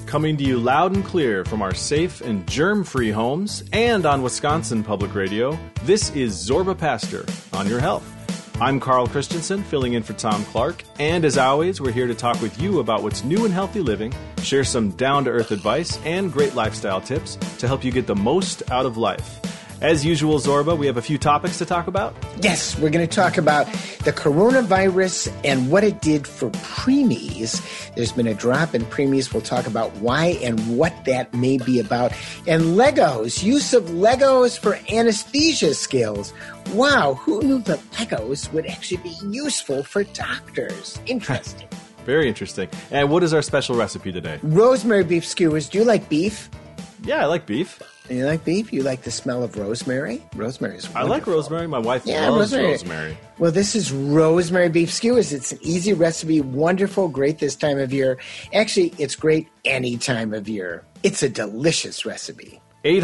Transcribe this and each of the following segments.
coming to you loud and clear from our safe and germ-free homes and on Wisconsin Public Radio. This is Zorba Pastor on Your Health. I'm Carl Christensen, filling in for Tom Clark, and as always, we're here to talk with you about what's new in healthy living, share some down-to-earth advice, and great lifestyle tips to help you get the most out of life. As usual, Zorba, we have a few topics to talk about. Yes, we're going to talk about the coronavirus and what it did for preemies. There's been a drop in preemies. We'll talk about why and what that may be about. And Legos, use of Legos for anesthesia skills. Wow, who knew that Legos would actually be useful for doctors? Interesting. Very interesting. And what is our special recipe today? Rosemary beef skewers. Do you like beef? Yeah, I like beef. You like beef? You like the smell of rosemary? Rosemary is wonderful. I like rosemary. My wife loves rosemary. Well, this is rosemary beef skewers. It's an easy recipe, wonderful, great this time of year. Actually, it's great any time of year. It's a delicious recipe.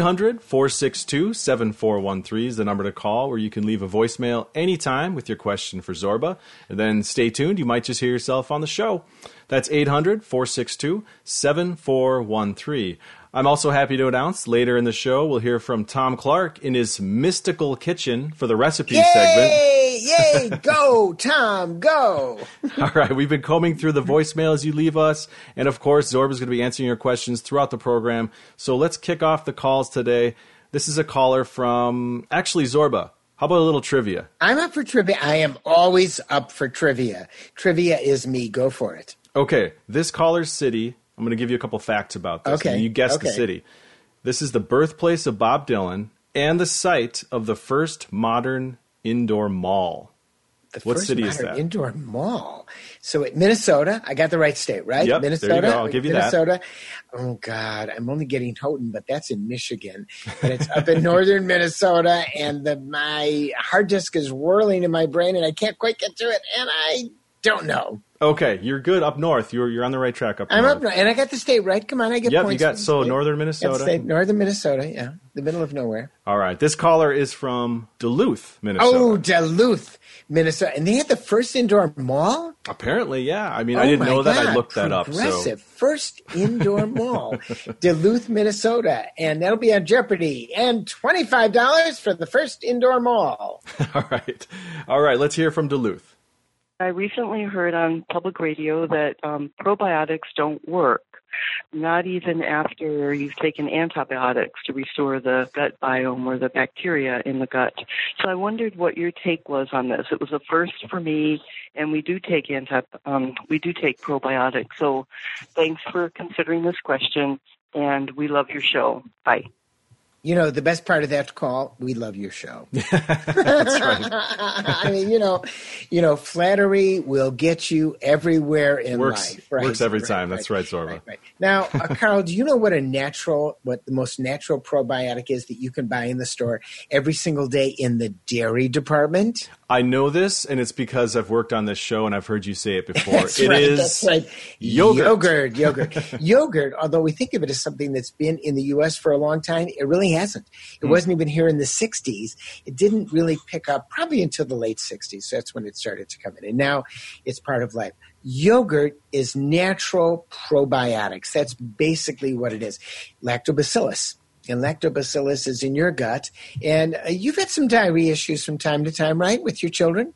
800-462-7413 is the number to call, where you can leave a voicemail anytime with your question for Zorba. And then stay tuned. You might just hear yourself on the show. That's 800-462-7413. I'm also happy to announce later in the show we'll hear from Tom Clark in his mystical kitchen for the recipe segment. Yay! Go, Tom, go! All right, we've been combing through the voicemails you leave us, and of course, Zorba's going to be answering your questions throughout the program. So let's kick off the calls today. This is a caller from, actually, Zorba. How about a little trivia? I'm up for trivia. I am always up for trivia. Trivia is me. Go for it. Okay, this caller's city, I'm going to give you a couple facts about this. Okay. And you guess the city. This is the birthplace of Bob Dylan and the site of the first modern indoor mall. What city is that? Indoor mall. So at Minnesota, I got the right state, right? Yep, Minnesota. there you go. I'll give you Minnesota. Oh, God. I'm only getting Houghton, but that's in Michigan. But it's up in northern Minnesota, and my hard disk is whirling in my brain, and I can't quite get to it, and I don't know. Okay, you're good up north. You're on the right track up north. I'm up north, and I got the state right. Come on, I get points. Yep, you got northern Minnesota. Northern Minnesota, yeah, the middle of nowhere. All right, this caller is from Duluth, Minnesota. Oh, Duluth, Minnesota, and they had the first indoor mall. Apparently, yeah. I mean, I didn't know that. I looked that up. Progressive first indoor mall, Duluth, Minnesota, and that'll be on Jeopardy. And $25 for the first indoor mall. All right. Let's hear from Duluth. I recently heard on public radio that probiotics don't work, not even after you've taken antibiotics to restore the gut biome or the bacteria in the gut. So I wondered what your take was on this. It was a first for me, and we do take probiotics. So thanks for considering this question, and we love your show. Bye. You know, the best part of that call, we love your show. That's right. I mean, you know, flattery will get you everywhere in life. Right? Works every time. That's right, Zorba. Right. Now, Carl, do you know what the most natural probiotic is that you can buy in the store every single day in the dairy department? I know this, and it's because I've worked on this show and I've heard you say it before. That's right. Yogurt. Yogurt, although we think of it as something that's been in the U.S. for a long time, it really hasn't. It wasn't even here in the 60s. It didn't really pick up probably until the late 60s. So that's when it started to come in. And now it's part of life. Yogurt is natural probiotics. That's basically what it is. Lactobacillus. And lactobacillus is in your gut. And you've had some diarrhea issues from time to time, right, with your children?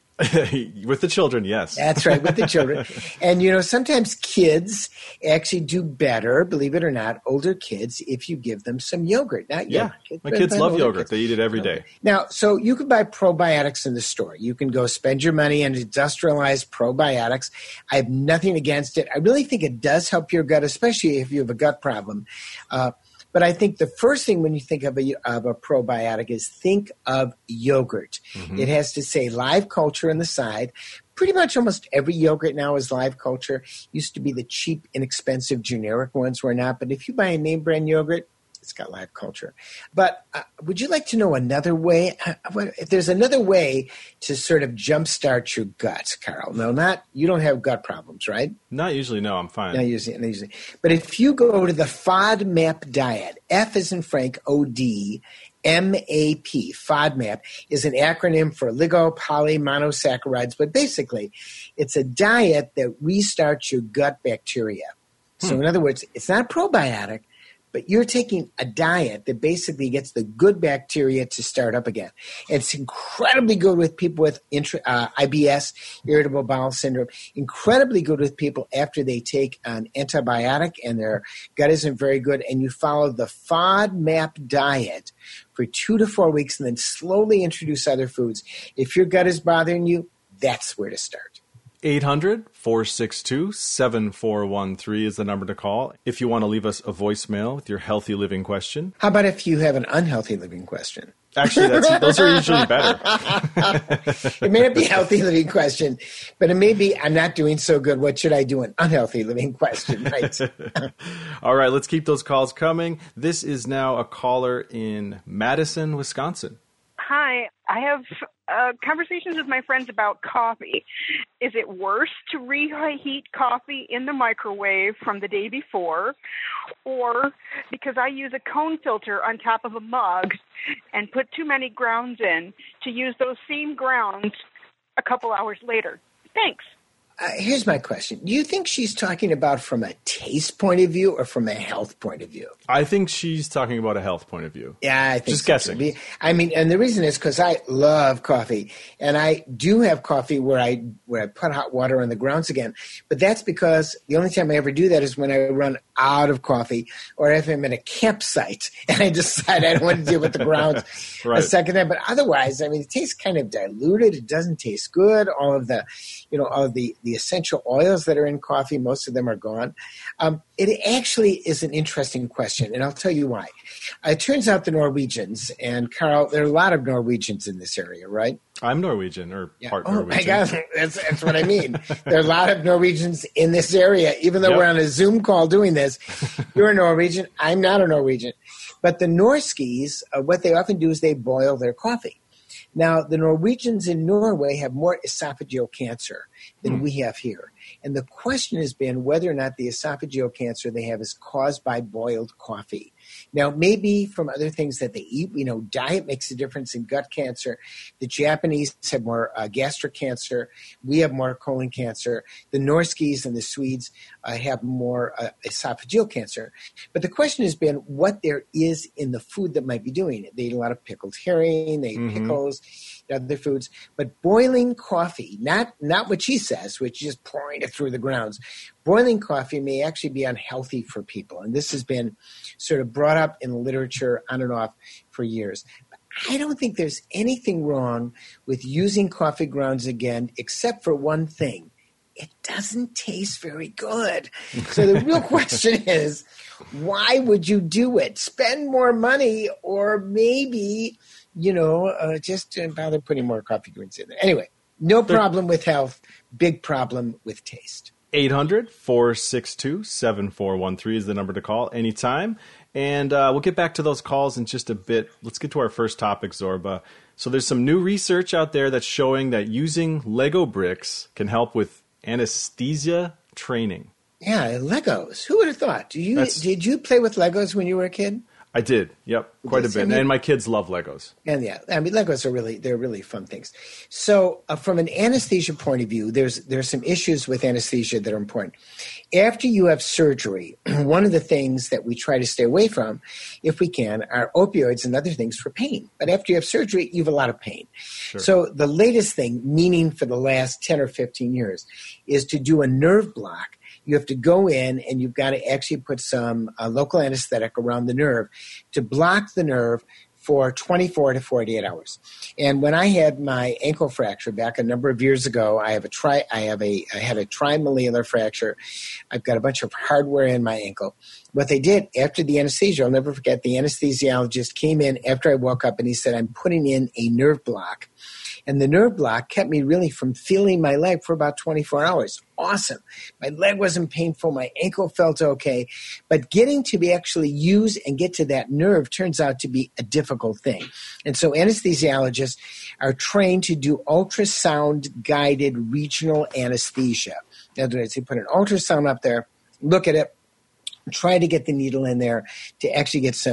With the children, yes. That's right, with the children. And, you know, sometimes kids actually do better, believe it or not, older kids, if you give them some yogurt. Not yeah, yogurt. My kids love yogurt. They eat it every day. Now, so you can buy probiotics in the store. You can go spend your money on industrialized probiotics. I have nothing against it. I really think it does help your gut, especially if you have a gut problem. But I think the first thing when you think of a probiotic is think of yogurt. Mm-hmm. It has to say live culture on the side. Pretty much almost every yogurt now is live culture. Used to be the cheap, inexpensive, generic ones were not. But if you buy a name brand yogurt, it's got live culture. But would you like to know another way? If there's another way to sort of jumpstart your gut, Carl. No, you don't have gut problems, right? Not usually, no, I'm fine. Not usually. But if you go to the FODMAP diet, F as in Frank, O-D, MAP, FODMAP, is an acronym for oligopolymonosaccharides. But basically, it's a diet that restarts your gut bacteria. So in other words, it's not a probiotic, but you're taking a diet that basically gets the good bacteria to start up again. It's incredibly good with people with IBS, irritable bowel syndrome, incredibly good with people after they take an antibiotic and their gut isn't very good, and you follow the FODMAP diet for 2 to 4 weeks and then slowly introduce other foods. If your gut is bothering you, that's where to start. 800-462-7413 is the number to call if you want to leave us a voicemail with your healthy living question. How about if you have an unhealthy living question? Actually, those are usually better. It may not be a healthy living question, but it may be, I'm not doing so good. What should I do? An unhealthy living question, right? All right, let's keep those calls coming. This is now a caller in Madison, Wisconsin. Hi, I have conversations with my friends about coffee. Is it worse to reheat coffee in the microwave from the day before, or because I use a cone filter on top of a mug and put too many grounds in, to use those same grounds a couple hours later? Thanks. Here's my question. Do you think she's talking about from a taste point of view or from a health point of view? I think she's talking about a health point of view. Yeah, I think just guessing. I mean, and the reason is because I love coffee, and I do have coffee where I put hot water on the grounds again. But that's because the only time I ever do that is when I run out of coffee, or if I'm at a campsite and I decide I don't want to deal with the grounds right. a second time. But otherwise, I mean, it tastes kind of diluted. It doesn't taste good. All of the essential oils that are in coffee, most of them are gone. It actually is an interesting question, and I'll tell you why. It turns out the Norwegians, and Carl, there are a lot of Norwegians in this area, right? I'm Norwegian, or part Norwegian. Norwegian. Oh, my God, that's what I mean. There are a lot of Norwegians in this area. Even though we're on a Zoom call doing this, you're a Norwegian, I'm not a Norwegian. But the Norskies, what they often do is they boil their coffee. Now, the Norwegians in Norway have more esophageal cancer than we have here. And the question has been whether or not the esophageal cancer they have is caused by boiled coffee. Now, maybe from other things that they eat, diet makes a difference in gut cancer. The Japanese have more gastric cancer. We have more colon cancer. The Norskies and the Swedes have more esophageal cancer. But the question has been what there is in the food that might be doing it. They eat a lot of pickled herring. They eat pickles, other foods. But boiling coffee, not what she says, which is just pouring it through the grounds. Boiling coffee may actually be unhealthy for people. And this has been sort of brought up in the literature on and off for years. But I don't think there's anything wrong with using coffee grounds again, except for one thing. It doesn't taste very good. So the real question is, why would you do it? Spend more money, or maybe, just bother putting more coffee grounds in there. Anyway, no problem with health, big problem with taste. 800-462-7413 is the number to call anytime. And we'll get back to those calls in just a bit. Let's get to our first topic, Zorba. So there's some new research out there that's showing that using Lego bricks can help with anesthesia training. Yeah, Legos. Who would have thought? Did you play with Legos when you were a kid? I did. Yep, quite a bit. And my kids love Legos. And Legos are they're really fun things. So from an anesthesia point of view, there's some issues with anesthesia that are important. After you have surgery, one of the things that we try to stay away from, if we can, are opioids and other things for pain. But after you have surgery, you have a lot of pain. Sure. So the latest thing, meaning for the last 10 or 15 years, is to do a nerve block. You have to go in and you've got to actually put some local anesthetic around the nerve to block the nerve for 24 to 48 hours. And when I had my ankle fracture back a number of years ago, I had a trimalleolar fracture. I've got a bunch of hardware in my ankle. What they did after the anesthesia, I'll never forget, the anesthesiologist came in after I woke up and he said, I'm putting in a nerve block. And the nerve block kept me really from feeling my leg for about 24 hours. Awesome. My leg wasn't painful. My ankle felt okay. But getting to be actually use and get to that nerve turns out to be a difficult thing. And so anesthesiologists are trained to do ultrasound-guided regional anesthesia. In other words, they put an ultrasound up there, look at it, try to get the needle in there to actually get some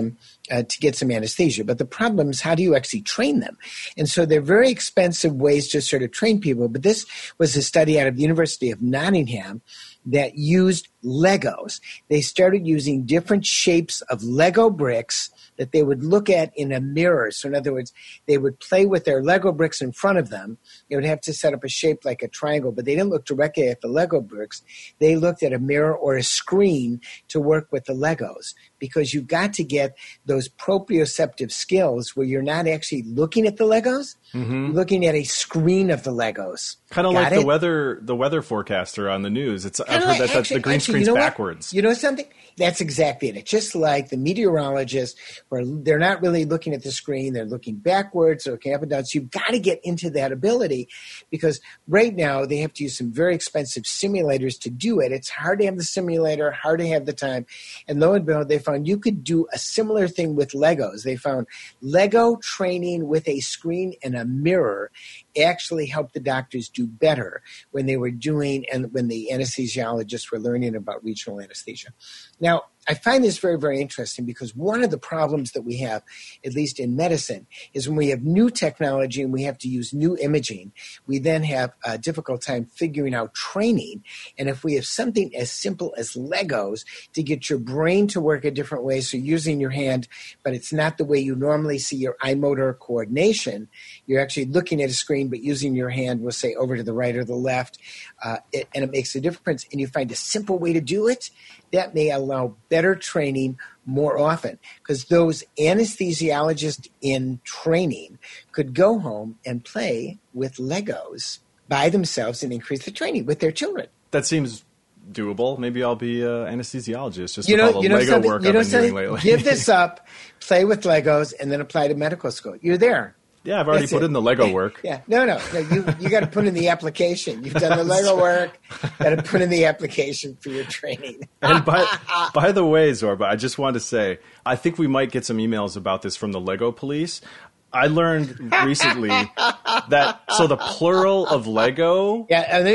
to get some anesthesia. But the problem is, how do you actually train them? And so they're very expensive ways to sort of train people. But this was a study out of the University of Nottingham that used Legos. They started using different shapes of Lego bricks that they would look at in a mirror. So in other words, they would play with their Lego bricks in front of them. They would have to set up a shape like a triangle, but they didn't look directly at the Lego bricks. They looked at a mirror or a screen to work with the Legos, because you've got to get those proprioceptive skills where you're not actually looking at the Legos, you're looking at a screen of the Legos. Kind of like the weather forecaster on the news. I've heard that the green screen's backwards. You know something? That's exactly it. It's just like the meteorologists, where they're not really looking at the screen. They're looking backwards, they're looking up and down. So you've got to get into that ability, because right now they have to use some very expensive simulators to do it. It's hard to have the simulator, hard to have the time. And lo and behold, they found you could do a similar thing with Legos. They found Lego training with a screen and a mirror actually helped the doctors do better when they were doing, and when the anesthesiologists were learning about regional anesthesia. Now, I find this very, very interesting, because one of the problems that we have, at least in medicine, is when we have new technology and we have to use new imaging, we then have a difficult time figuring out training. And if we have something as simple as Legos to get your brain to work a different way, so using your hand, but it's not the way you normally see your eye motor coordination, you're actually looking at a screen, but using your hand, we'll say over to the right or the left, and it makes a difference, and you find a simple way to do it, that may allow better training more often, because those anesthesiologists in training could go home and play with Legos by themselves and increase the training with their children. That seems doable. Maybe I'll be an anesthesiologist just with all the Lego work I've been doing lately. Give this up, play with Legos, and then apply to medical school. You're there. Yeah, I've already put in the Lego work. Yeah, no, you got to put in the application. You've done the Lego work. Got to put in the application for your training. And by the way, Zorba, I just wanted to say, I think we might get some emails about this from the Lego police. I learned recently that the plural of Lego,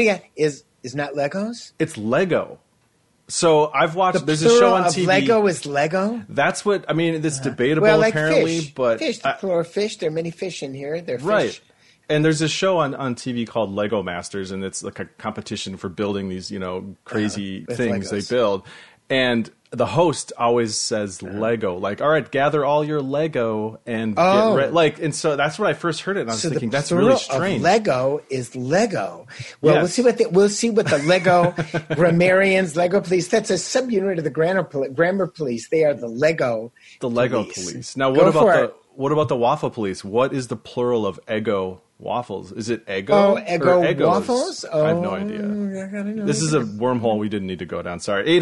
is not Legos. It's Lego. So I've watched. There's a show on TV. Lego is Lego. That's what I mean. It's debatable, like apparently, fish. But fish. The plural of fish. There are many fish in here. They're right. Fish. And there's a show on TV called Lego Masters, and it's like a competition for building these crazy things they build. And the host always says Lego, like, all right, gather all your Lego and get ready. And so that's when I first heard it, and I was thinking, that's really strange. Lego is Lego. Well, yes. we'll see what the Lego grammarians, Lego police. That's a subunit of the grammar police. They are the Lego. The Lego police. Now, what about the waffle police? What is the plural of Eggo waffles? Is it Eggo? Oh, Eggo waffles? I have no idea. This is a wormhole we didn't need to go down. Sorry.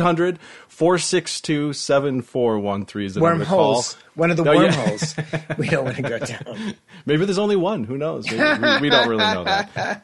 800-462-7413 is the number to call. Wormholes. One of the wormholes we don't want to go down. Maybe there's only one. Who knows? We don't really know that.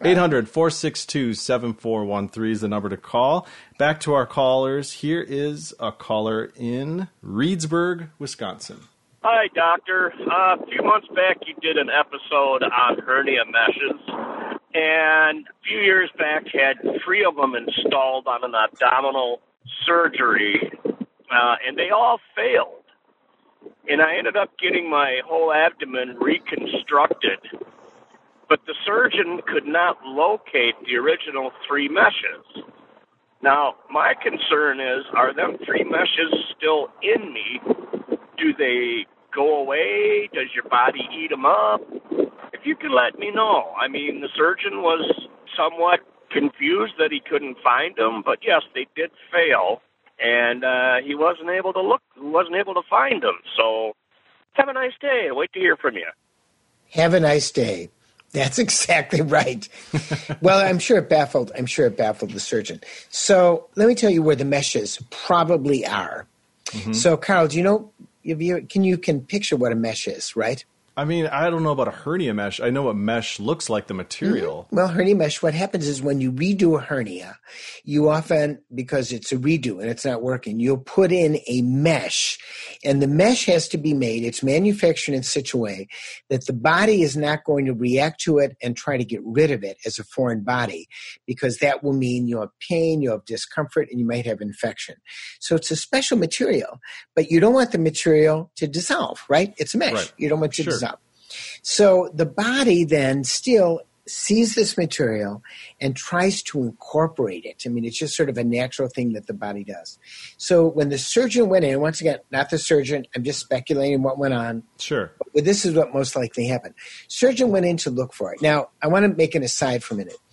800-462-7413 is the number to call. Back to our callers. Here is a caller in Reedsburg, Wisconsin. Hi, doctor. A few months back, you did an episode on hernia meshes, and a few years back had 3 of them installed on an abdominal surgery, and they all failed. And I ended up getting my whole abdomen reconstructed, but the surgeon could not locate the original 3 meshes. Now, my concern is, are them 3 meshes still in me? Do they go away? Does your body eat them up? If you could let me know. I mean, the surgeon was somewhat confused that he couldn't find them, but yes, they did fail, and he wasn't able to find them. So have a nice day. I'll wait to hear from you. Have a nice day. That's exactly right. Well, I'm sure it baffled the surgeon. So let me tell you where the meshes probably are. Mm-hmm. So, Carl, do you know? You can picture what a mesh is, right? I mean, I don't know about a hernia mesh. I know what mesh looks like, the material. Well, hernia mesh, what happens is when you redo a hernia, you often, because it's a redo and it's not working, you'll put in a mesh. And the mesh has to be made, it's manufactured in such a way that the body is not going to react to it and try to get rid of it as a foreign body, because that will mean you'll have pain, you'll have discomfort, and you might have infection. So it's a special material, but you don't want the material to dissolve, right? It's a mesh. Right. You don't want it to Sure. dissolve. So the body then still sees this material and tries to incorporate it. I mean, it's just sort of a natural thing that the body does. So when the surgeon went in, once again, not the surgeon, I'm just speculating what went on. Sure. But this is what most likely happened. Surgeon went in to look for it. Now, I want to make an aside for a minute.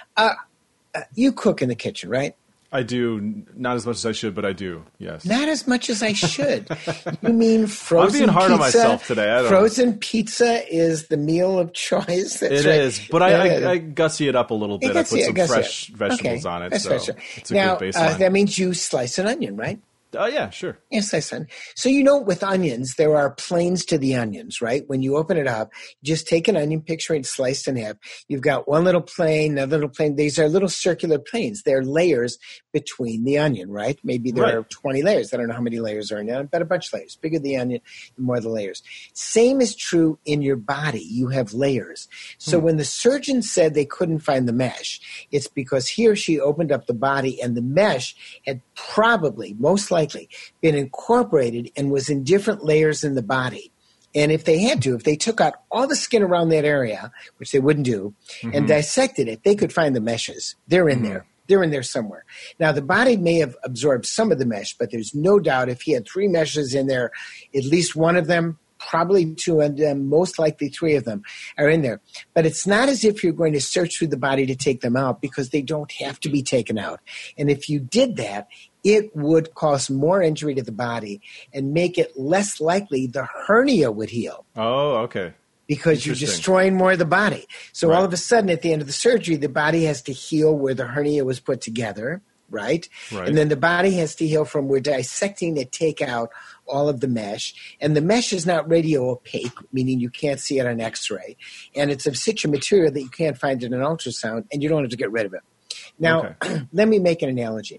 You cook in the kitchen, right? I do, not as much as I should, but I do, yes. Not as much as I should. You mean frozen pizza? I'm being hard on myself today. I don't Frozen pizza is the meal of choice. That's It right. is, but I gussy it up a little bit. I put some Gussy fresh it. vegetables Okay. on it, That's so fresh. it's a Now, good baseline. that means you slice an onion, right? Yeah, sure. Yes, I said. So with onions, there are planes to the onions, right? When you open it up, you just take an onion, picture it sliced in half. You've got one little plane, another little plane. These are little circular planes. They're layers between the onion, right? Maybe there are 20 layers. I don't know how many layers are in there, but a bunch of layers. Bigger the onion, the more the layers. Same is true in your body. You have layers. So when the surgeon said they couldn't find the mesh, it's because he or she opened up the body and the mesh had probably, most likely, been incorporated and was in different layers in the body. And if they took out all the skin around that area, which they wouldn't do, and dissected it, they could find the meshes. They're in there. They're in there somewhere. Now, the body may have absorbed some of the mesh, but there's no doubt if he had 3 meshes in there, at least one of them, probably 2 of them, most likely 3 of them are in there. But it's not as if you're going to search through the body to take them out, because they don't have to be taken out. And if you did that, it would cause more injury to the body and make it less likely the hernia would heal. Oh, okay. Because you're destroying more of the body. So Right. all of a sudden, at the end of the surgery, the body has to heal where the hernia was put together, right? And then the body has to heal from where dissecting to take out all of the mesh. And the mesh is not radio opaque, meaning you can't see it on X-ray. And it's of such a material that you can't find it in an ultrasound, and you don't have to get rid of it. Now, let me make an analogy.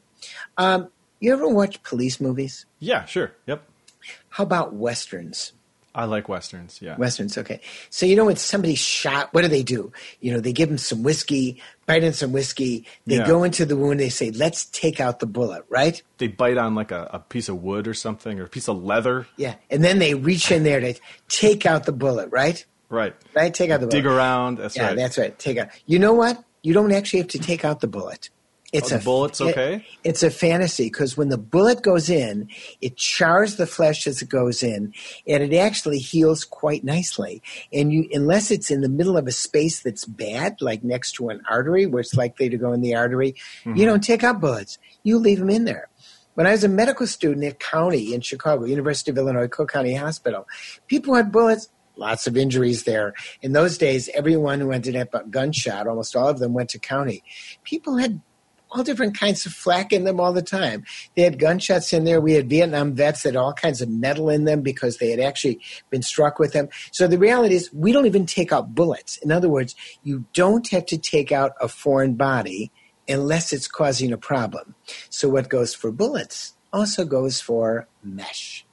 You ever watch police movies? Yeah, sure. Yep. How about Westerns? I like Westerns, yeah. Westerns, okay. So when somebody's shot, what do? They give them some whiskey, bite in some whiskey. They go into the wound. They say, let's take out the bullet, right? They bite on like a piece of wood or something, or a piece of leather. Yeah, and then they reach in there to take out the bullet, right? Right. Right, take out the bullet. Dig around, that's right. Yeah, that's right, take out. You know what? You don't actually have to take out the bullet. The bullet's okay? It's a fantasy, because when the bullet goes in, it chars the flesh as it goes in, and it actually heals quite nicely. And unless it's in the middle of a space that's bad, like next to an artery, where it's likely to go in the artery, you don't take out bullets. You leave them in there. When I was a medical student at County in Chicago, University of Illinois, Cook County Hospital, people had bullets. Lots of injuries there. In those days, everyone who ended up a gunshot, almost all of them went to County. People had all different kinds of flak in them all the time. They had gunshots in there. We had Vietnam vets that had all kinds of metal in them because they had actually been struck with them. So the reality is we don't even take out bullets. In other words, you don't have to take out a foreign body unless it's causing a problem. So what goes for bullets also goes for mesh.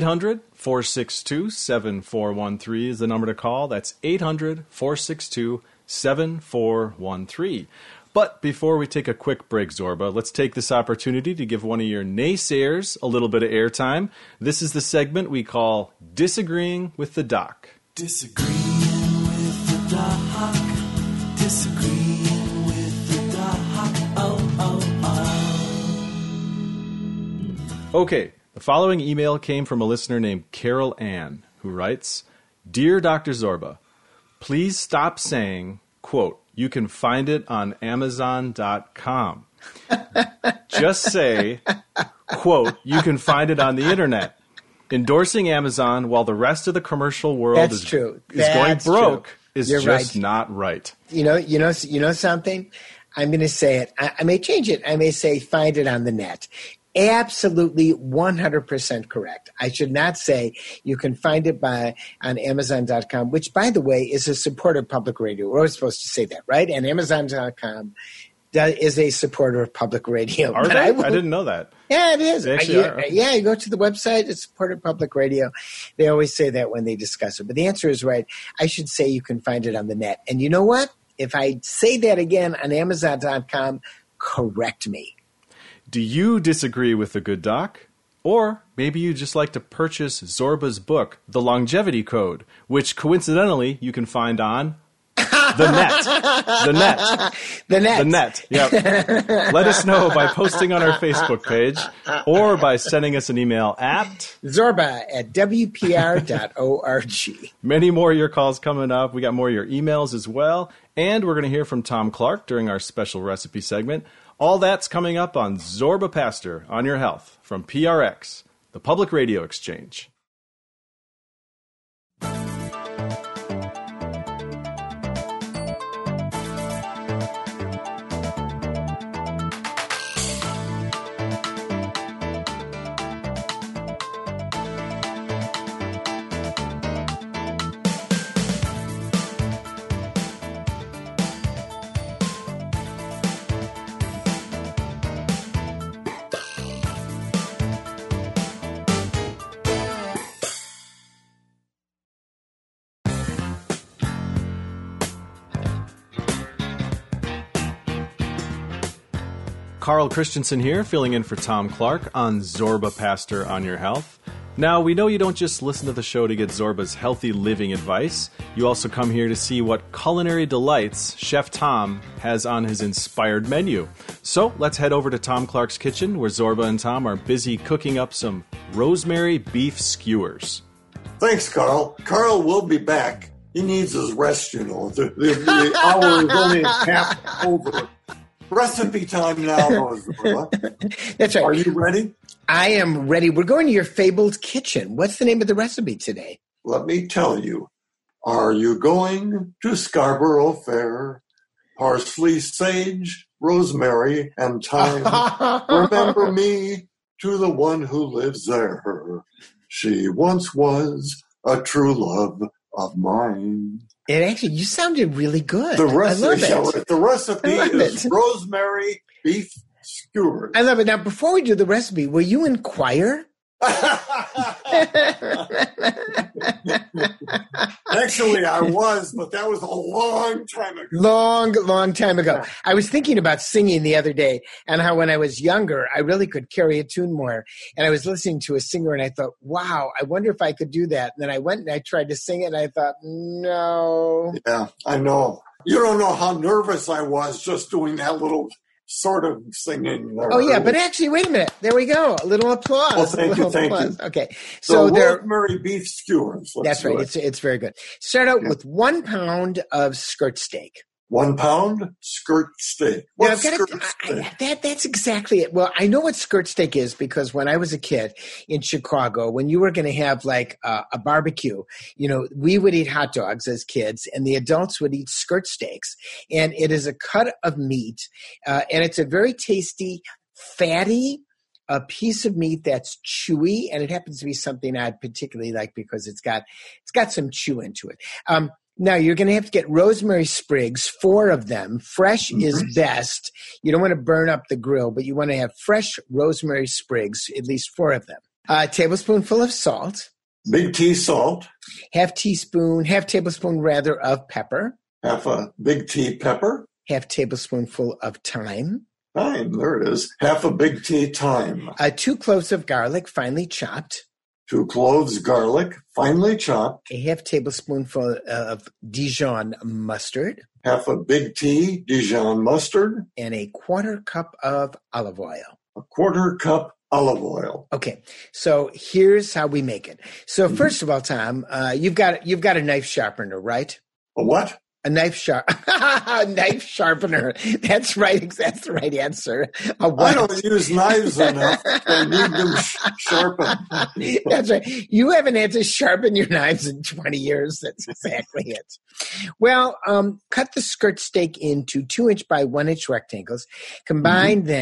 800-462-7413 is the number to call. That's 800-462-7413. But before we take a quick break, Zorba, let's take this opportunity to give one of your naysayers a little bit of airtime. This is the segment we call Disagreeing with the Doc. Disagreeing with the doc. Disagreeing with the doc. Okay, the following email came from a listener named Carol Ann, who writes, Dear Dr. Zorba, please stop saying, quote, you can find it on Amazon.com. Just say, quote, you can find it on the internet. Endorsing Amazon while the rest of the commercial world is going broke is just not right. You know something? I'm going to say it. I may change it. I may say find it on the net. Absolutely 100% correct. I should not say you can find it on Amazon.com, which, by the way, is a supporter of public radio. We're always supposed to say that, right? And Amazon.com is a supporter of public radio. Are they? I didn't know that. Yeah, it is. They actually are. Yeah, you go to the website, it's supporter of public radio. They always say that when they discuss it. But the answer is right. I should say you can find it on the net. And you know what? If I say that again on Amazon.com, correct me. Do you disagree with the good doc? Or maybe you just like to purchase Zorba's book, The Longevity Code, which coincidentally you can find on the net. The net. The net. The net. Yep. Let us know by posting on our Facebook page or by sending us an email at zorba@wpr.org. Many more of your calls coming up. We got more of your emails as well. And we're going to hear from Tom Clark during our special recipe segment. All that's coming up on Zorba Pastor on Your Health from PRX, the Public Radio Exchange. Carl Christensen here, filling in for Tom Clark on Zorba Pastor on Your Health. Now, we know you don't just listen to the show to get Zorba's healthy living advice. You also come here to see what culinary delights Chef Tom has on his inspired menu. So let's head over to Tom Clark's kitchen, where Zorba and Tom are busy cooking up some rosemary beef skewers. Thanks, Carl. Carl will be back. He needs his rest, you know. The hour is only half over. Recipe time now, Zorba. That's right. Are you ready? I am ready. We're going to your fabled kitchen. What's the name of the recipe today? Let me tell you. Are you going to Scarborough Fair? Parsley, sage, rosemary, and thyme. Remember me to the one who lives there. She once was a true love of mine. It actually, you sounded really good. The recipe, I love it. The recipe is rosemary beef skewers. I love it. Now, before we do the recipe, will you inquire? Actually, I was, but that was a long time ago. Long time ago. I was thinking about singing the other day and how when I was younger, I really could carry a tune more. And I was listening to a singer and I thought, wow, I wonder if I could do that. And then I went and I tried to sing it and I thought, no. Yeah, I know. You don't know how nervous I was just doing that little sort of singing there. Oh, yeah, but actually, wait a minute. There we go. A little applause. Well, thank you. Okay. So rosemary beef skewers. That's right. It's very good. Start out with 1 pound of skirt steak. 1 pound skirt steak. What's skirt steak? That's exactly it. Well, I know what skirt steak is because when I was a kid in Chicago, when you were going to have like a barbecue, you know, we would eat hot dogs as kids and the adults would eat skirt steaks. And it is a cut of meat and it's a very tasty, fatty, a piece of meat that's chewy, and it happens to be something I particularly like because it's got some chew into it. Now, you're going to have to get rosemary sprigs, 4 of them. Fresh is best. You don't want to burn up the grill, but you want to have fresh rosemary sprigs, at least 4 of them. A tablespoonful of salt. Big tea salt. Half tablespoon of pepper. Half a big tea pepper. Half tablespoonful of thyme. Thyme, there it is. Half a big tea thyme. 2 cloves of garlic, finely chopped. 2 cloves garlic, finely chopped. A half tablespoonful of Dijon mustard. Half a big tea Dijon mustard. And a 1/4 cup of olive oil. A 1/4 cup olive oil. Okay, so here's how we make it. So first of all, Tom, you've got a knife sharpener, right? A what? A knife sharpener. That's right. That's the right answer. I don't use knives enough. I need them sharpened. That's right. You haven't had to sharpen your knives in 20 years. That's exactly it. Well, cut the skirt steak into 2-inch by 1-inch rectangles. Combine then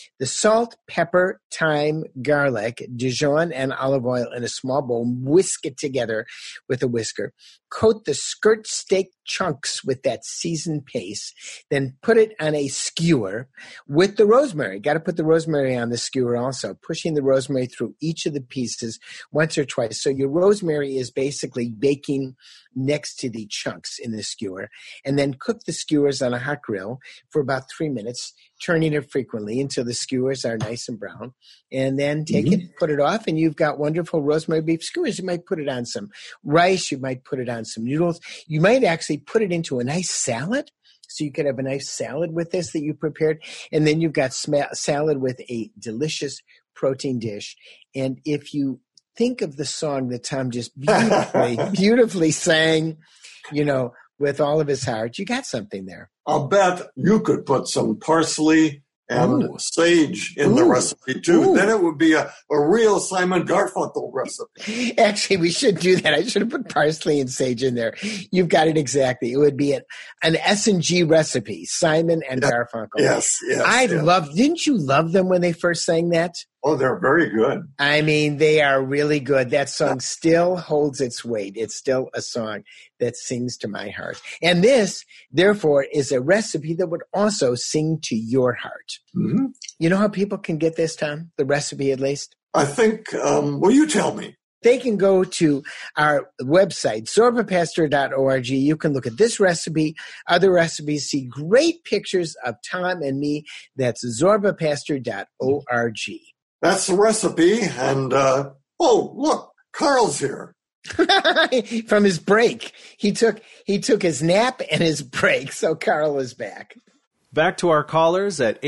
the salt, pepper, thyme, garlic, Dijon, and olive oil in a small bowl. Whisk it together with a whisker. Coat the skirt steak chunks with that seasoned paste. Then put it on a skewer with the rosemary. Got to put the rosemary on the skewer also, pushing the rosemary through each of the pieces once or twice. So your rosemary is basically baking next to the chunks in the skewer. And then cook the skewers on a hot grill for about 3 minutes, turning it frequently until the skewers are nice and brown. And then take it, put it off, and you've got wonderful rosemary beef skewers. You might put it on some rice. You might put it on some noodles. You might actually put it into a nice salad. So you could have a nice salad with this that you prepared. And then you've got salad with a delicious protein dish. And if you think of the song that Tom just beautifully sang, with all of his heart, you got something there. I'll bet you could put some parsley and sage in the recipe too. Then it would be a real Simon Garfunkel recipe. Actually, we should do that. I should have put parsley and sage in there. You've got it exactly. It would be an S&G recipe, Simon and Garfunkel. Yes. Didn't you love them when they first sang that? Oh, they're very good. I mean, they are really good. That song still holds its weight. It's still a song that sings to my heart. And this, therefore, is a recipe that would also sing to your heart. Mm-hmm. You know how people can get this, Tom? The recipe, at least? I think, you tell me. They can go to our website, zorbapastor.org. You can look at this recipe, other recipes, see great pictures of Tom and me. That's zorbapastor.org. That's the recipe. And, look, Carl's here. From his break. He took his nap and his break, so Carl is back. Back to our callers at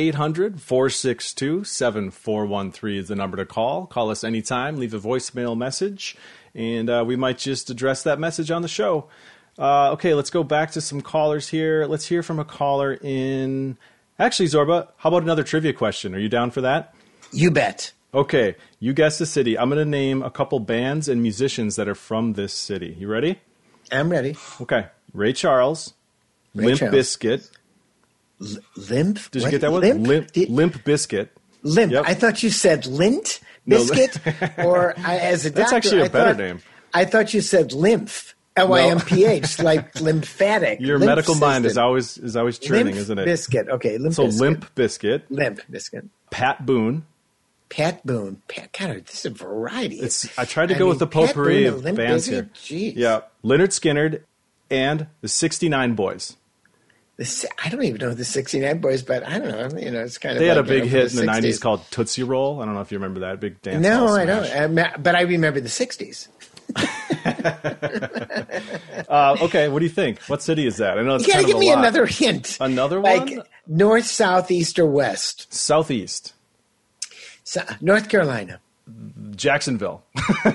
800-462-7413 is the number to call. Call us anytime, leave a voicemail message, and we might just address that message on the show. Okay, let's go back to some callers here. Let's hear from a caller in... Actually, Zorba, how about another trivia question? Are you down for that? You bet. Okay, you guess the city. I'm going to name a couple bands and musicians that are from this city. You ready? I'm ready. Okay. Ray Charles, Limp Bizkit. Limp? Did you get that one? Limp Bizkit. Limp. Yep. I thought you said lint biscuit, or as a doctor, that's actually a better name. I thought you said lymph. LYMPH, like lymphatic. Your lymph medical system. mind is always churning, Limp isn't it? Biscuit. Okay, Limp so Biscuit. Limp Bizkit. Limp Biscuit. Pat Boone. Pat Boone. God, this is a variety. I tried to go with the potpourri of Limp bands Bizkit? here. Jeez. Yeah, Leonard Skinner and the 69 Boys. I don't even know the 69 Boys, but I don't know. It's kind of they had like, a big hit in the 60s. 90s called Tootsie Roll. I don't know if you remember that big dance. No, hall I smash. don't. But I remember the 60s. Okay, what do you think? What city is that? I know it's You got to kind give of me a lot. another hint. Another like one? North, South, East, or West. Southeast. North Carolina. Jacksonville.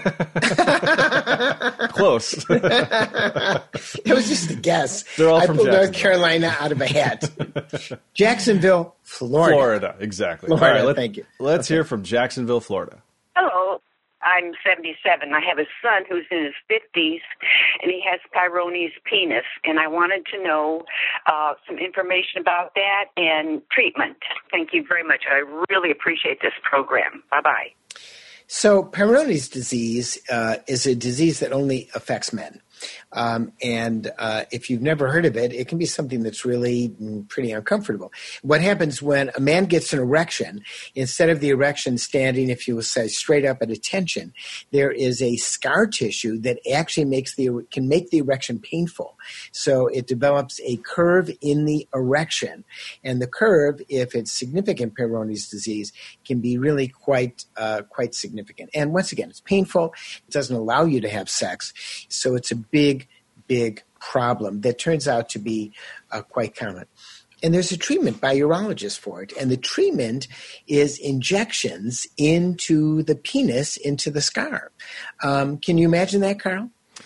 Close. It was just a guess. They're all I from pulled North Jacksonville. Carolina out of a hat. Jacksonville, Florida. Florida, exactly. Florida, All right, thank you. Let's hear from Jacksonville, Florida. Hello. I'm 77. I have a son who's in his 50s, and he has Peyronie's penis, and I wanted to know some information about that and treatment. Thank you very much. I really appreciate this program. Bye-bye. So Peyronie's disease is a disease that only affects men. And if you've never heard of it, it can be something that's really pretty uncomfortable. What happens when a man gets an erection, instead of the erection standing, if you will say, straight up at attention, there is a scar tissue that actually can make the erection painful. So it develops a curve in the erection. And the curve, if it's significant Peyronie's disease, can be really quite significant. And once again, it's painful. It doesn't allow you to have sex. So it's a big problem that turns out to be quite common. And there's a treatment by urologists for it. And the treatment is injections into the penis, into the scar. Can you imagine that, Carl?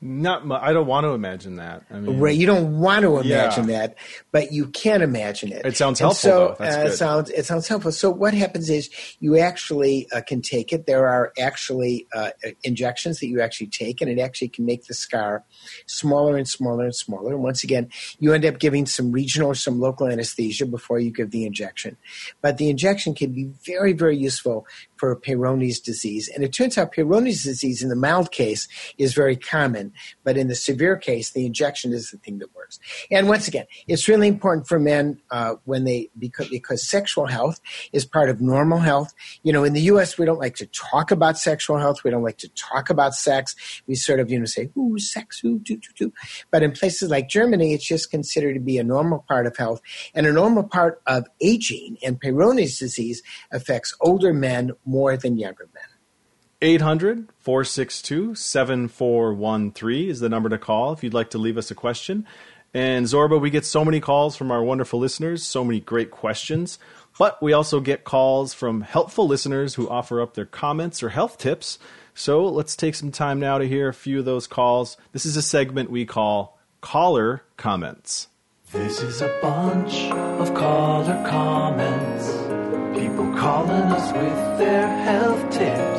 I don't want to imagine that. I mean, Right, you don't want to imagine that, but you can imagine it. It sounds helpful, though. That's good. It sounds helpful. So what happens is you actually can take it. There are actually injections that you actually take, and it actually can make the scar smaller and smaller and smaller. And once again, you end up giving some regional or some local anesthesia before you give the injection. But the injection can be very, very useful for Peyronie's disease. And it turns out Peyronie's disease in the mild case is very common, but in the severe case, the injection is the thing that works. And once again, it's really important for men because sexual health is part of normal health. You know, in the U.S., we don't like to talk about sexual health. We don't like to talk about sex. We sort of, say, ooh, sex, ooh, do. But in places like Germany, it's just considered to be a normal part of health and a normal part of aging. And Peyronie's disease affects older men more than younger men. 800-462-7413 is the number to call if you'd like to leave us a question. And Zorba, we get so many calls from our wonderful listeners, so many great questions. But we also get calls from helpful listeners who offer up their comments or health tips. So let's take some time now to hear a few of those calls. This is a segment we call Caller Comments. This is a bunch of caller comments. People calling us with their health tips.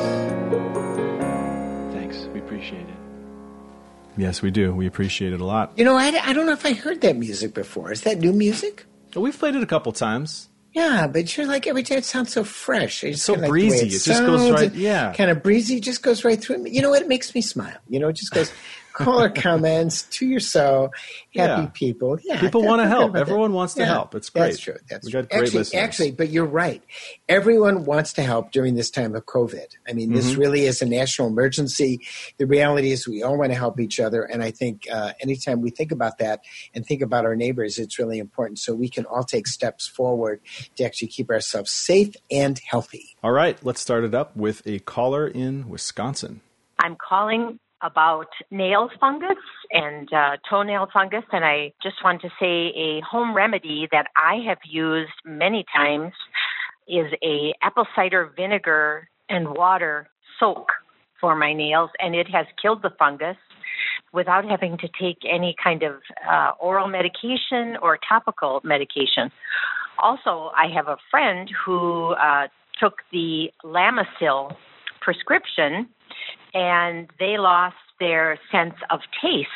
Thanks, we appreciate it. Yes, we do. We appreciate it a lot. You know, I don't know if I heard that music before. Is that new music? We've played it a couple times. Yeah, but you're like, every time it sounds so fresh. It's so breezy. It just goes right, kind of breezy, just goes right through me. You know what? It makes me smile. You know, it just goes, caller comments, to your soul, happy people. Yeah, people want to help. Everyone wants to help. It's great. That's true. We got great listeners. Actually, but you're right. Everyone wants to help during this time of COVID. I mean, this really is a national emergency. The reality is we all want to help each other. And I think anytime we think about that and think about our neighbors, it's really important so we can all take steps forward to actually keep ourselves safe and healthy. All right. Let's start it up with a caller in Wisconsin. I'm calling about nail fungus and toenail fungus, and I just want to say a home remedy that I have used many times is a apple cider vinegar and water soak for my nails, and it has killed the fungus without having to take any kind of oral medication or topical medication. Also, I have a friend who took the Lamisil prescription, and they lost their sense of taste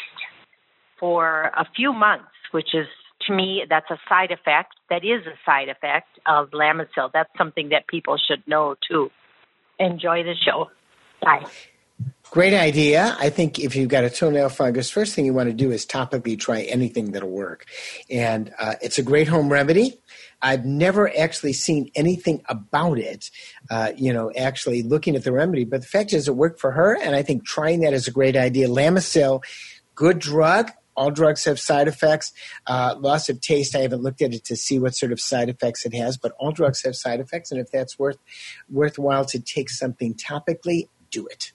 for a few months, which is, to me, that's a side effect. That is a side effect of Lamisil. That's something that people should know, too. Enjoy the show. Bye. Great idea. I think if you've got a toenail fungus, first thing you want to do is topically try anything that'll work. And it's a great home remedy. I've never actually seen anything about it, actually looking at the remedy. But the fact is it worked for her, and I think trying that is a great idea. Lamisil, good drug. All drugs have side effects. Loss of taste, I haven't looked at it to see what sort of side effects it has, but all drugs have side effects, and if that's worthwhile to take something topically, do it.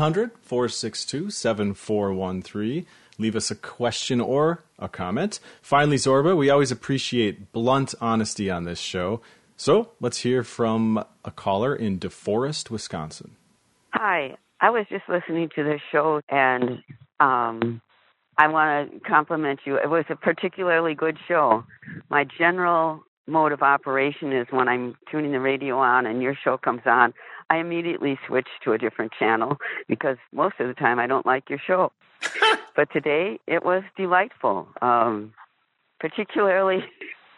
800-462-7413. Leave us a question or a comment. Finally, Zorba, we always appreciate blunt honesty on this show. So let's hear from a caller in DeForest, Wisconsin. Hi. I was just listening to this show, and I want to compliment you. It was a particularly good show. My general mode of operation is when I'm tuning the radio on and your show comes on, I immediately switch to a different channel because most of the time I don't like your show. But today it was delightful, particularly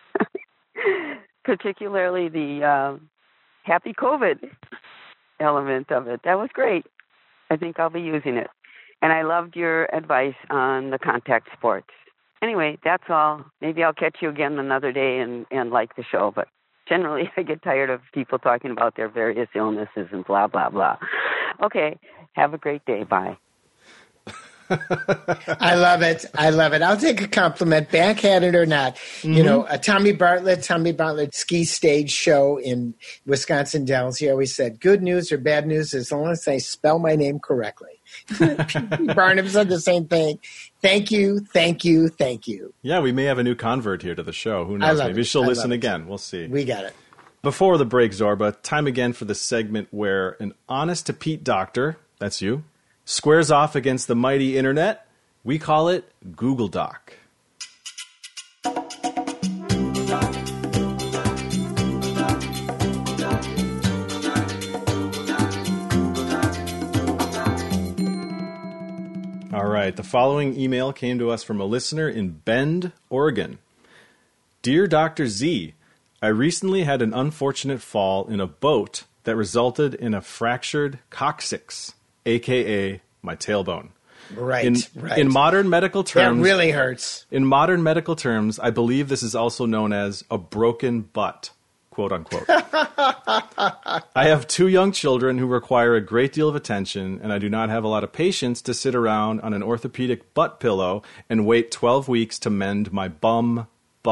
the happy COVID element of it. That was great. I think I'll be using it. And I loved your advice on the contact sports. Anyway, that's all. Maybe I'll catch you again another day and like the show. But generally, I get tired of people talking about their various illnesses and blah, blah, blah. Okay, have a great day. Bye. I love it. I'll take a compliment, backhanded or not. Mm-hmm. You know, a Tommy Bartlett ski stage show in Wisconsin Dells. He always said, good news or bad news, as long as they spell my name correctly. Barnum said the same thing. Thank you. Yeah, we may have a new convert here to the show. Who knows? Maybe she'll listen again. We'll see. We got it. Before the break, Zorba, time again for the segment where an honest-to-Pete doctor, that's you, squares off against the mighty internet We call it Google Doc. All right, the following email came to us from a listener in Bend, Oregon. Dear Dr. Z, I recently had an unfortunate fall in a boat that resulted in a fractured coccyx, a.k.a. my tailbone. Right. In modern medical terms... That really hurts. In modern medical terms, I believe this is also known as a broken butt, quote unquote. I have 2 young children who require a great deal of attention, and I do not have a lot of patience to sit around on an orthopedic butt pillow and wait 12 weeks to mend my bum.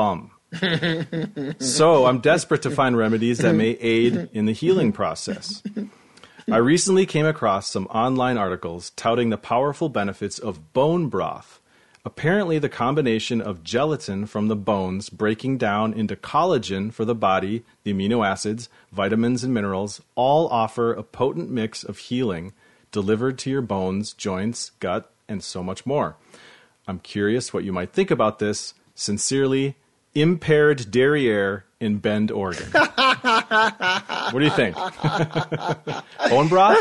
So I'm desperate to find remedies that may aid in the healing process. I recently came across some online articles touting the powerful benefits of bone broth. Apparently, the combination of gelatin from the bones breaking down into collagen for the body, the amino acids, vitamins, and minerals all offer a potent mix of healing delivered to your bones, joints, gut, and so much more. I'm curious what you might think about this. Sincerely, Impaired Derriere in Bend, Oregon. What do you think? Bone broth?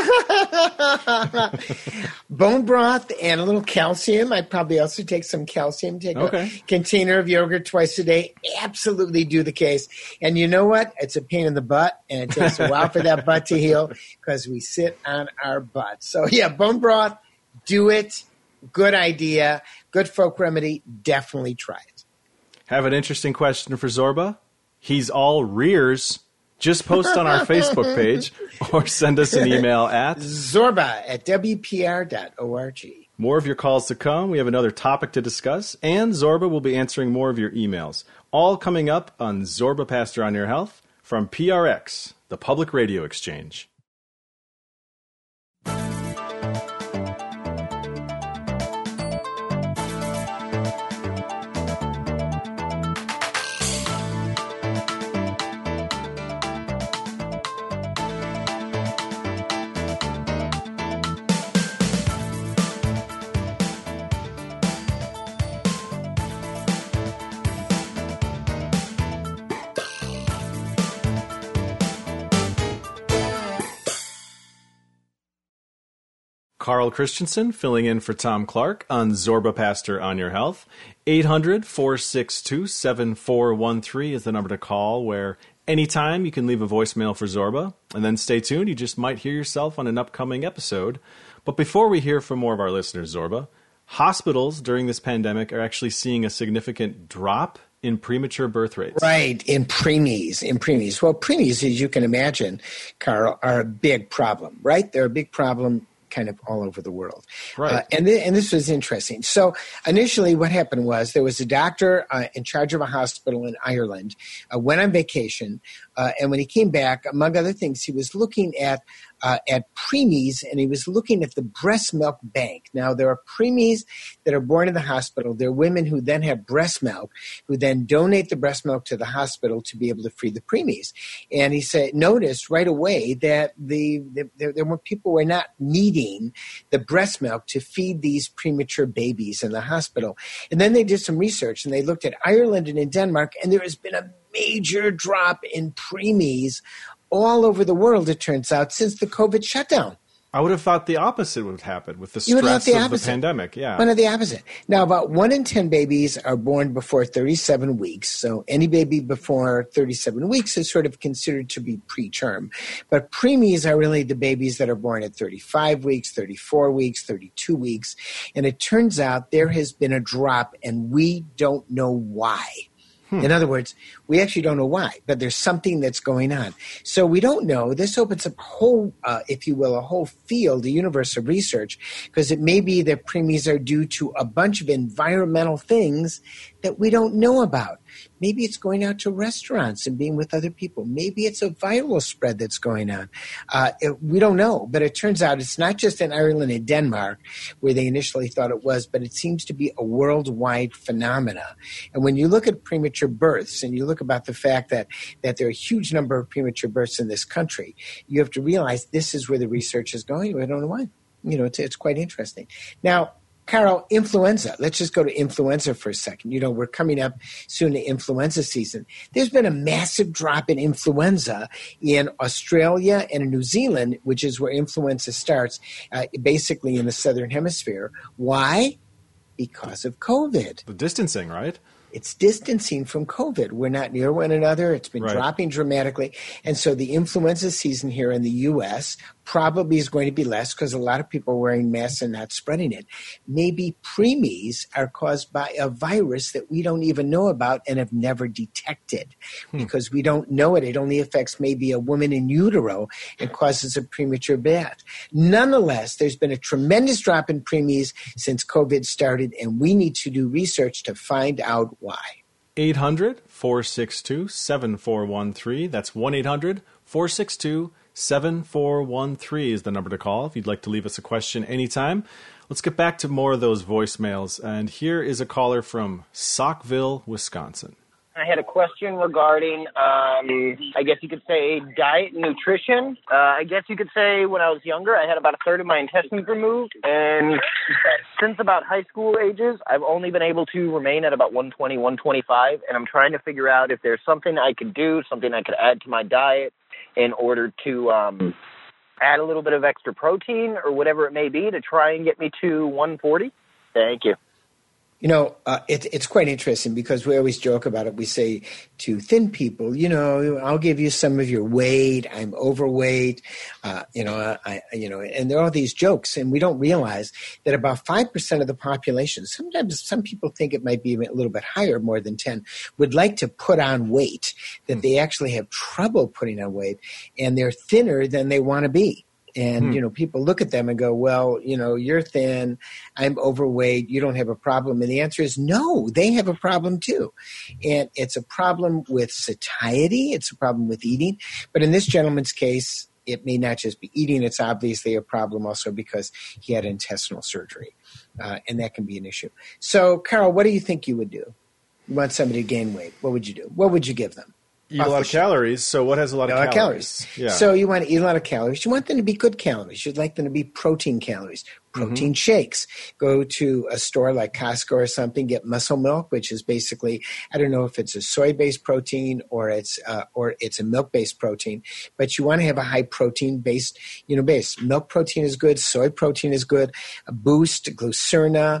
Bone broth and a little calcium. I'd probably also take some calcium. Take a container of yogurt twice a day. Absolutely do the case. And you know what? It's a pain in the butt, and it takes a while for that butt to heal because we sit on our butt. So, yeah, bone broth, do it. Good idea. Good folk remedy. Definitely try it. Have an interesting question for Zorba? He's all rears. Just post on our Facebook page or send us an email at zorba@wpr.org. More of your calls to come. We have another topic to discuss, and Zorba will be answering more of your emails. All coming up on Zorba Pastor on Your Health from PRX, the Public Radio Exchange. Carl Christensen filling in for Tom Clark on Zorba Pastor on Your Health. 800-462-7413 is the number to call, where anytime you can leave a voicemail for Zorba. And then stay tuned. You just might hear yourself on an upcoming episode. But before we hear from more of our listeners, Zorba, hospitals during this pandemic are actually seeing a significant drop in premature birth rates. Right, in preemies. Well, preemies, as you can imagine, Carl, are a big problem, right? They're a big problem kind of all over the world. Right. And this was interesting. So initially what happened was there was a doctor in charge of a hospital in Ireland, went on vacation, and when he came back, among other things, he was looking at preemies, and he was looking at the breast milk bank. Now, there are preemies that are born in the hospital. There are women who then have breast milk, who then donate the breast milk to the hospital to be able to feed the preemies. And he noticed right away that there were people who were not needing the breast milk to feed these premature babies in the hospital. And then they did some research, and they looked at Ireland and in Denmark, and there has been a major drop in preemies all over the world, it turns out, since the COVID shutdown. I would have thought the opposite would happen with the stress of the pandemic. Yeah. One of the opposite. Now, about 1 in 10 babies are born before 37 weeks. So any baby before 37 weeks is sort of considered to be preterm. But preemies are really the babies that are born at 35 weeks, 34 weeks, 32 weeks. And it turns out there has been a drop, and we don't know why. In other words, we actually don't know why, but there's something that's going on. So we don't know. This opens up a whole, if you will, a whole field, a universe of research, because it may be that preemies are due to a bunch of environmental things that we don't know about. Maybe it's going out to restaurants and being with other people. Maybe it's a viral spread that's going on. We don't know, but it turns out it's not just in Ireland and Denmark where they initially thought it was, but it seems to be a worldwide phenomena. And when you look at premature births and you look about the fact that there are a huge number of premature births in this country, you have to realize this is where the research is going. We don't know why. You know, it's quite interesting. Now, Carol, influenza. Let's just go to influenza for a second. You know, we're coming up soon to influenza season. There's been a massive drop in influenza in Australia and in New Zealand, which is where influenza starts, basically in the southern hemisphere. Why? Because of COVID. The distancing, right? It's distancing from COVID. We're not near one another. It's been dropping dramatically. And so the influenza season here in the U.S. probably is going to be less because a lot of people are wearing masks and not spreading it. Maybe preemies are caused by a virus that we don't even know about and have never detected because we don't know it. It only affects maybe a woman in utero and causes a premature birth. Nonetheless, there's been a tremendous drop in preemies since COVID started, and we need to do research to find out why. 800-462-7413. That's 1-800-462-7413 is the number to call if you'd like to leave us a question anytime. Let's get back to more of those voicemails. And here is a caller from Saukville, Wisconsin. I had a question regarding, I guess you could say, diet and nutrition. I guess you could say when I was younger, I had about a third of my intestines removed. And since about high school ages, I've only been able to remain at about 120, 125. And I'm trying to figure out if there's something I could do, something I could add to my diet in order to add a little bit of extra protein or whatever it may be to try and get me to 140. Thank you. You know, it's quite interesting because we always joke about it. We say to thin people, you know, I'll give you some of your weight. I'm overweight, and there are all these jokes, and we don't realize that about 5% of the population, sometimes some people think it might be a little bit higher, more than 10, would like to put on weight, that they actually have trouble putting on weight, and they're thinner than they want to be. And, you know, people look at them and go, well, you know, you're thin, I'm overweight, you don't have a problem. And the answer is no, they have a problem too. And it's a problem with satiety. It's a problem with eating. But in this gentleman's case, it may not just be eating. It's obviously a problem also because he had intestinal surgery. And that can be an issue. So, Carol, what do you think you would do? You want somebody to gain weight. What would you do? What would you give them? Eat a lot of calories. So what has a lot of calories? Yeah. So you want to eat a lot of calories. You want them to be good calories. You'd like them to be protein calories. Protein shakes. Go to a store like Costco or something, get Muscle Milk, which is basically, I don't know if it's a soy-based protein or it's a milk-based protein, but you want to have a high protein-based, base. Milk protein is good. Soy protein is good. A Boost, Glucerna,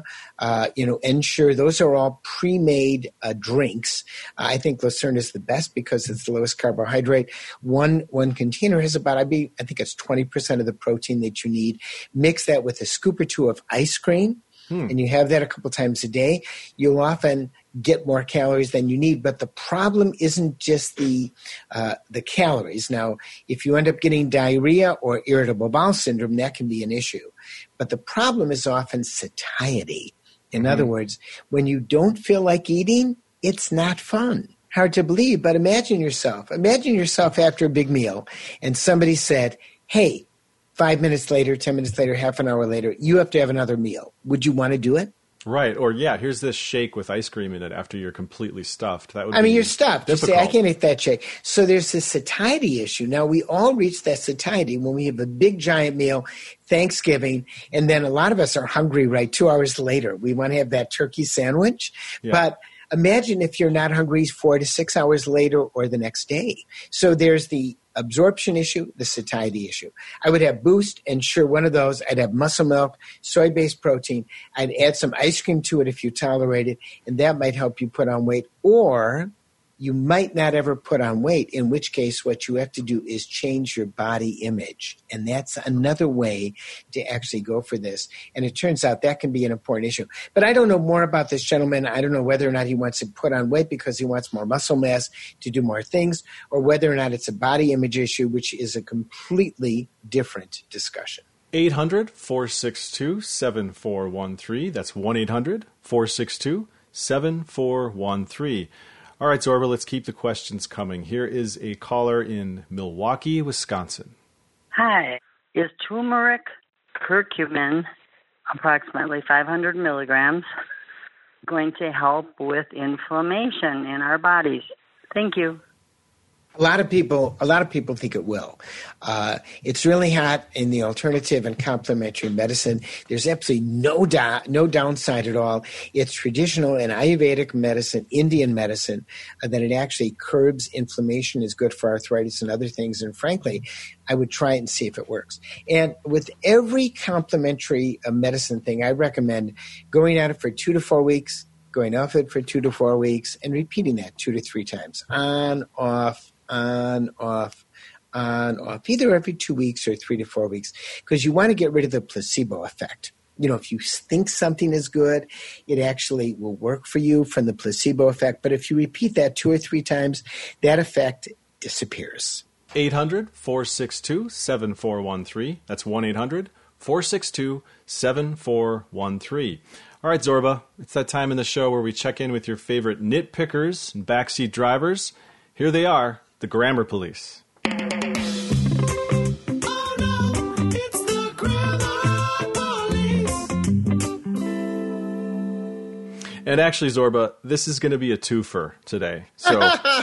Ensure. Those are all pre-made drinks. I think Glucerna is the best because it's the lowest carbohydrate. One container has about, I think it's 20% of the protein that you need. Mix that with a scoop or two of ice cream, and you have that a couple times a day, you'll often get more calories than you need. But the problem isn't just the calories. Now, if you end up getting diarrhea or irritable bowel syndrome, that can be an issue. But the problem is often satiety. In other words, when you don't feel like eating, it's not fun. Hard to believe, but imagine yourself after a big meal and somebody said, hey, 5 minutes later, 10 minutes later, half an hour later, you have to have another meal. Would you want to do it? Right. Or, here's this shake with ice cream in it after you're completely stuffed. That would you're stuffed. Difficult. You say, I can't eat that shake. So there's this satiety issue. Now, we all reach that satiety when we have a big, giant meal, Thanksgiving, and then a lot of us are hungry, right, 2 hours later. We want to have that turkey sandwich. Yeah. But imagine if you're not hungry 4 to 6 hours later or the next day. So there's the absorption issue, the satiety issue. I would have Boost, Ensure, one of those. I'd have Muscle Milk, soy-based protein. I'd add some ice cream to it if you tolerate it, and that might help you put on weight. Or you might not ever put on weight, in which case what you have to do is change your body image. And that's another way to actually go for this. And it turns out that can be an important issue. But I don't know more about this gentleman. I don't know whether or not he wants to put on weight because he wants more muscle mass to do more things, or whether or not it's a body image issue, which is a completely different discussion. 800-462-7413. That's 1-800-462-7413. All right, Zorba, let's keep the questions coming. Here is a caller in Milwaukee, Wisconsin. Hi. Is turmeric curcumin, approximately 500 milligrams, going to help with inflammation in our bodies? Thank you. A lot of people think it will. It's really hot in the alternative and complementary medicine. There's absolutely no downside at all. It's traditional and Ayurvedic medicine, Indian medicine, that it actually curbs inflammation, is good for arthritis and other things. And frankly, I would try it and see if it works. And with every complementary medicine thing, I recommend going at it for 2 to 4 weeks, going off it for 2 to 4 weeks, and repeating that 2 to 3 times. On, off, either every 2 weeks or 3 to 4 weeks, because you want to get rid of the placebo effect. You know, if you think something is good, it actually will work for you from the placebo effect. But if you repeat that 2 or 3 times, that effect disappears. 800-462-7413. That's 1-800-462-7413. All right, Zorba, it's that time in the show where we check in with your favorite nitpickers and backseat drivers. Here they are, the Grammar Police. And actually, Zorba, this is going to be a twofer today. So,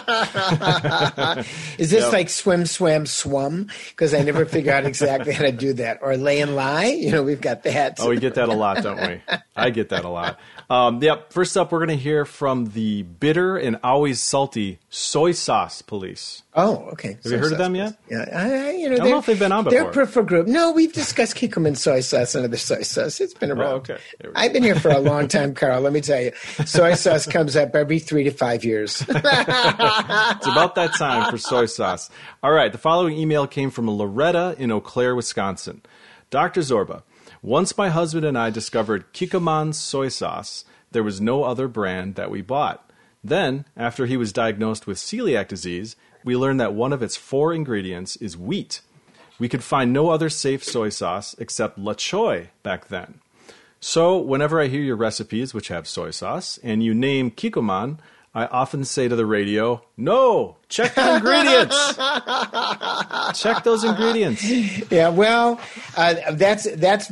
is this like swim, swam, swum? Because I never figure out exactly how to do that. Or lay and lie. You know, we've got that. Oh, we get that a lot, don't we? I get that a lot. First up, we're going to hear from the bitter and always salty soy sauce police. Oh, okay. Have you heard of them yet? Yeah, I don't know if they've been on before. They're preferred group. No, we've discussed Kikkoman soy sauce and other soy sauce. It's been around. Oh, okay. I've been here for a long time, Carl. Let me tell you. Soy sauce comes up every 3 to 5 years. It's about that time for soy sauce. All right. The following email came from Loretta in Eau Claire, Wisconsin. Dr. Zorba, once my husband and I discovered Kikkoman soy sauce, there was no other brand that we bought. Then, after he was diagnosed with celiac disease, we learned that one of its 4 ingredients is wheat. We could find no other safe soy sauce except La Choy back then. So, whenever I hear your recipes which have soy sauce, and you name Kikkoman, I often say to the radio, no, check the ingredients. Check those ingredients. Yeah, well, that's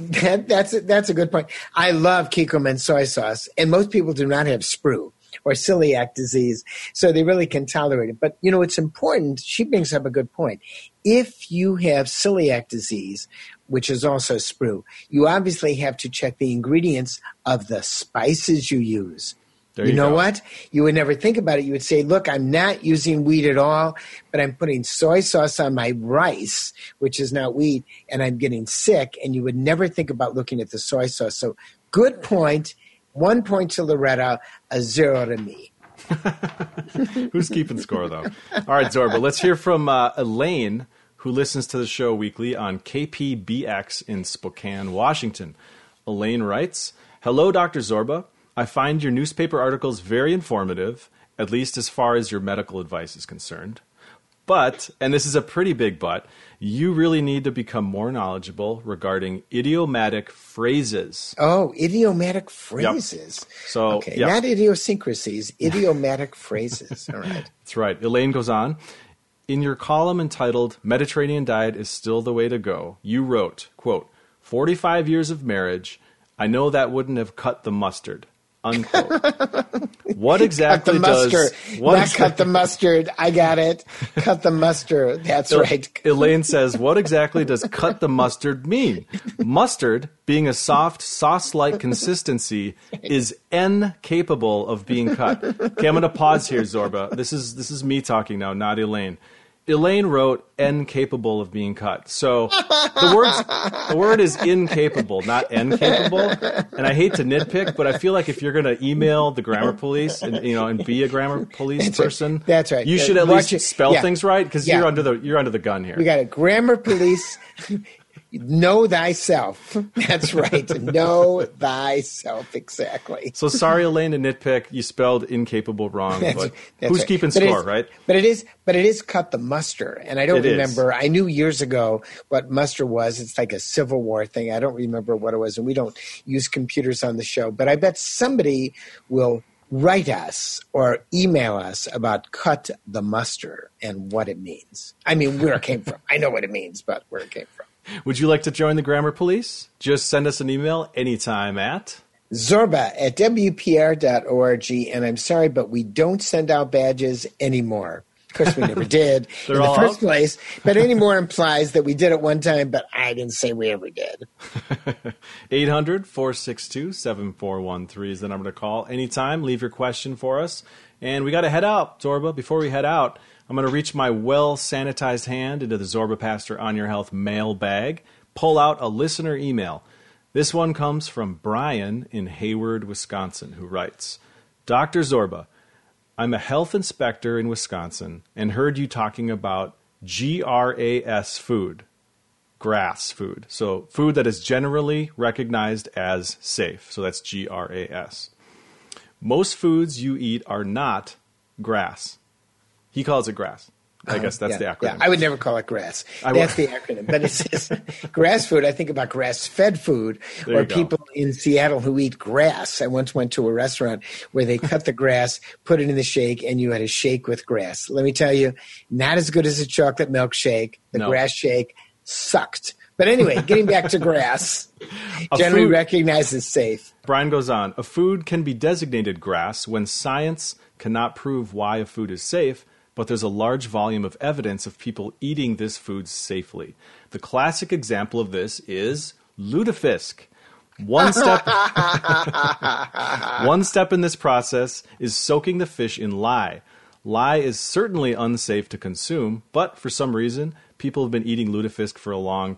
a good point. I love Kikkoman soy sauce, and most people do not have sprue or celiac disease, so they really can tolerate it. But, you know, it's important. She brings up a good point. If you have celiac disease, which is also sprue, you obviously have to check the ingredients of the spices you use. You know what? You would never think about it. You would say, look, I'm not using wheat at all, but I'm putting soy sauce on my rice, which is not wheat, and I'm getting sick. And you would never think about looking at the soy sauce. So good point. 1 point to Loretta, a 0 to me. Who's keeping score, though? All right, Zorba, let's hear from Elaine, who listens to the show weekly on KPBX in Spokane, Washington. Elaine writes, hello, Dr. Zorba. I find your newspaper articles very informative, at least as far as your medical advice is concerned. But, and this is a pretty big but, you really need to become more knowledgeable regarding idiomatic phrases. Oh, idiomatic phrases. Yep. So, okay, not idiosyncrasies, idiomatic phrases. All right. That's right. Elaine goes on. In your column entitled Mediterranean Diet is Still the Way to Go, you wrote, quote, 45 years of marriage, I know that wouldn't have cut the mustard. Unquote. What exactly cut the mustard. I got it. Cut the mustard. That's right. Elaine says, what exactly does cut the mustard mean? Mustard, being a soft, sauce-like consistency, is capable of being cut. Okay, I'm going to pause here, Zorba. This is me talking now, not Elaine. Elaine wrote capable of being cut. So the word is incapable, not capable. And I hate to nitpick, but I feel like if you're going to email the grammar police and be a grammar police person, that's right. You should at least spell things right because you're under the gun here. We got a grammar police. Know thyself. That's right. Know thyself. Exactly. So sorry, Elaine, to nitpick. You spelled incapable wrong, but who's keeping score, right? But it is cut the muster. And I don't remember. I knew years ago what muster was. It's like a Civil War thing. I don't remember what it was. And we don't use computers on the show. But I bet somebody will write us or email us about cut the muster and what it means. I mean, where it came from. I know what it means, but where it came from. Would you like to join the Grammar Police? Just send us an email anytime at Zorba@WPR.org. And I'm sorry, but we don't send out badges anymore. Of course, we never did in the first place. But anymore implies that we did it one time, but I didn't say we ever did. 800-462-7413 is the number to call. Anytime, leave your question for us. And we got to head out, Zorba. Before we head out, I'm going to reach my well-sanitized hand into the Zorba Pastor On Your Health mail bag, pull out a listener email. This one comes from Brian in Hayward, Wisconsin, who writes, Dr. Zorba, I'm a health inspector in Wisconsin and heard you talking about GRAS food, grass food. So food that is generally recognized as safe. So that's GRAS. Most foods you eat are not grass. He calls it grass. I guess that's the acronym. Yeah, I would never call it grass. That's the acronym. But it says grass food. I think about grass-fed food or people in Seattle who eat grass. I once went to a restaurant where they cut the grass, put it in the shake, and you had a shake with grass. Let me tell you, not as good as a chocolate milkshake. The grass shake sucked. But anyway, getting back to grass, generally recognized as safe. Brian goes on, a food can be designated grass when science cannot prove why a food is safe, but there's a large volume of evidence of people eating this food safely. The classic example of this is lutefisk. One step in this process is soaking the fish in lye. Lye is certainly unsafe to consume, but for some reason, people have been eating lutefisk for a long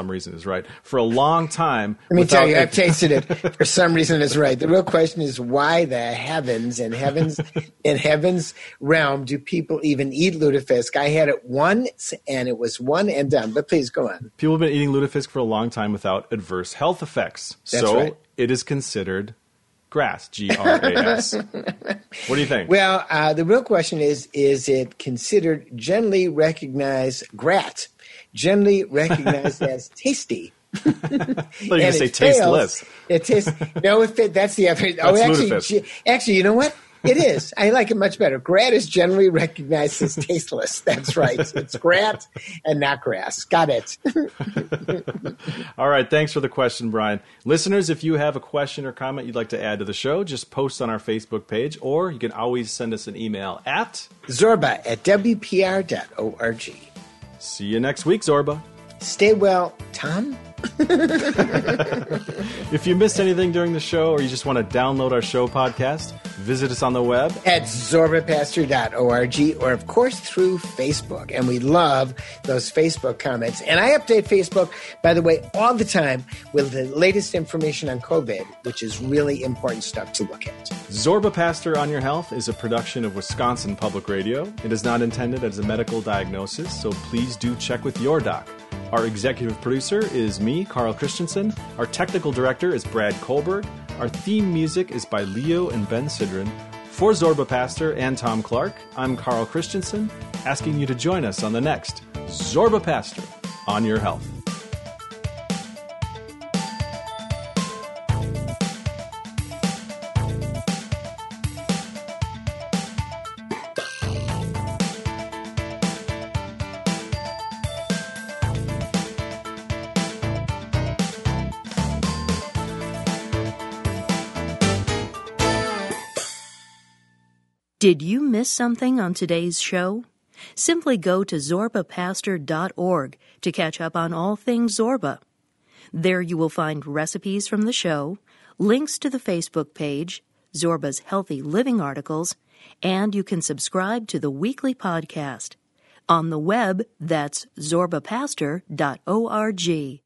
time. Let me tell you, I've tasted it. For some reason, it's right. The real question is why the heavens in heaven's realm do people even eat lutefisk? I had it once, and it was one and done. But please go on. People have been eating lutefisk for a long time without adverse health effects. That's right. It is considered grass, GRAS. What do you think? Well, the real question is it considered generally recognized generally recognized as tasty? I thought you were going to say tasteless. It tastes. No, that's the other. Actually, you know what? It is. I like it much better. Grat is generally recognized as tasteless. That's right. It's grat and not grass. Got it. All right. Thanks for the question, Brian. Listeners, if you have a question or comment you'd like to add to the show, just post on our Facebook page, or you can always send us an email at zorba@wpr.org. See you next week, Zorba. Stay well, Tom. If you missed anything during the show or you just want to download our show podcast, visit us on the web at zorbapastor.org or, of course, through Facebook. And we love those Facebook comments. And I update Facebook, by the way, all the time with the latest information on COVID, which is really important stuff to look at. Zorba Pastor on Your Health is a production of Wisconsin Public Radio. It is not intended as a medical diagnosis, so please do check with your doc. Our executive producer is me, Carl Christensen. Our technical director is Brad Kohlberg. Our theme music is by Leo and Ben Sidran. For Zorba Pastor and Tom Clark, I'm Carl Christensen, asking you to join us on the next Zorba Pastor on Your Health. Did you miss something on today's show? Simply go to zorbapastor.org to catch up on all things Zorba. There you will find recipes from the show, links to the Facebook page, Zorba's Healthy Living articles, and you can subscribe to the weekly podcast. On the web, that's zorbapastor.org.